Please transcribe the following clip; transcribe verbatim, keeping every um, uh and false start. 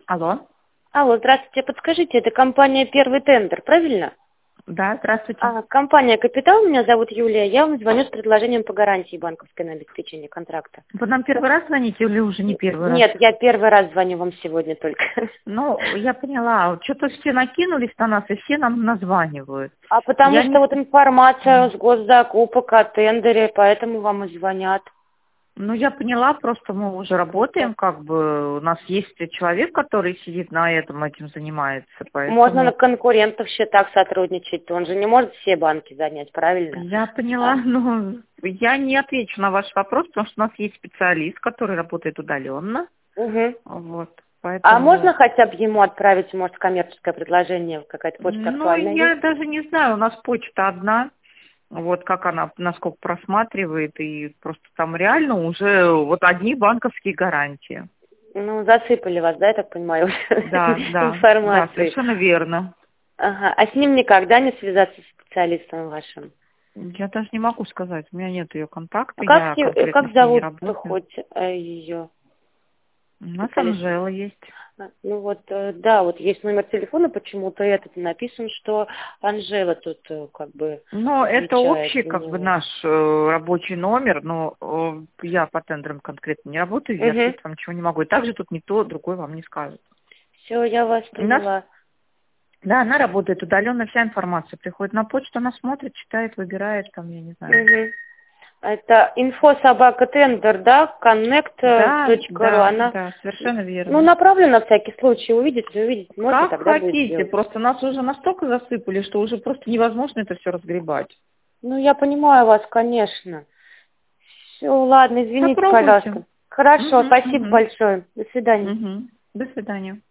Алло. Алло, здравствуйте. Подскажите, это компания «Первый тендер», правильно? Да, здравствуйте. А, компания «Капитал», меня зовут Юлия. Я вам звоню с предложением по гарантии банковской на обеспечение контракта. Вы нам первый раз звоните или уже не первый раз? Нет, я первый раз звоню вам сегодня только. Ну, я поняла. Что-то все накинулись на нас, и все нам названивают. А потому Я что не... вот информация с госзакупок о тендере, поэтому вам и звонят. Ну, я поняла, просто мы уже работаем, как бы, у нас есть человек, который сидит на этом, этим занимается, поэтому... Можно на конкурентов счетах сотрудничать, он же не может все банки занять, правильно? Я поняла, А. но я не отвечу на ваш вопрос, потому что у нас есть специалист, который работает удаленно. Угу. Вот, поэтому... А можно хотя бы ему отправить, может, коммерческое предложение, какая-то почта Ну, актуальная я есть? даже не знаю, у нас почта одна. Вот как она, насколько просматривает, и просто там реально уже вот одни банковские гарантии. Ну, засыпали вас, да, я так понимаю, Да, да, да, информацией. совершенно верно. Ага. А с ним никогда не связаться с специалистом вашим? Я даже не могу сказать, у меня нет ее контакта, А я как, е- конкретно как с ней не зовут работаю. хоть ее У нас специалиста? Анжела есть. А, Ну вот, э, да, вот есть номер телефона, почему-то этот написан, что Анжела тут э, как бы Но это отвечает общий, за как бы, него. наш э, рабочий номер, но э, я по тендерам конкретно не работаю, я Угу. ответить вам ничего не могу. И также тут никто другой вам не скажет. Все, я вас У нас, поняла. да, она работает удаленно, вся информация приходит на почту, она смотрит, читает, выбирает, там, я не знаю. Угу. Это инфо собака тендер, да, Да, connect.ru, да, она, да, совершенно ну, верно. направлена на всякий случай, увидеть, не увидеть, можете, Как тогда будет хотите, сделать. просто нас уже настолько засыпали, что уже просто невозможно это все разгребать. Ну, я понимаю вас, конечно. Все, ладно, извините, Попробуйте. пожалуйста. Хорошо, Угу, спасибо угу, большое. До свидания. угу. До свидания.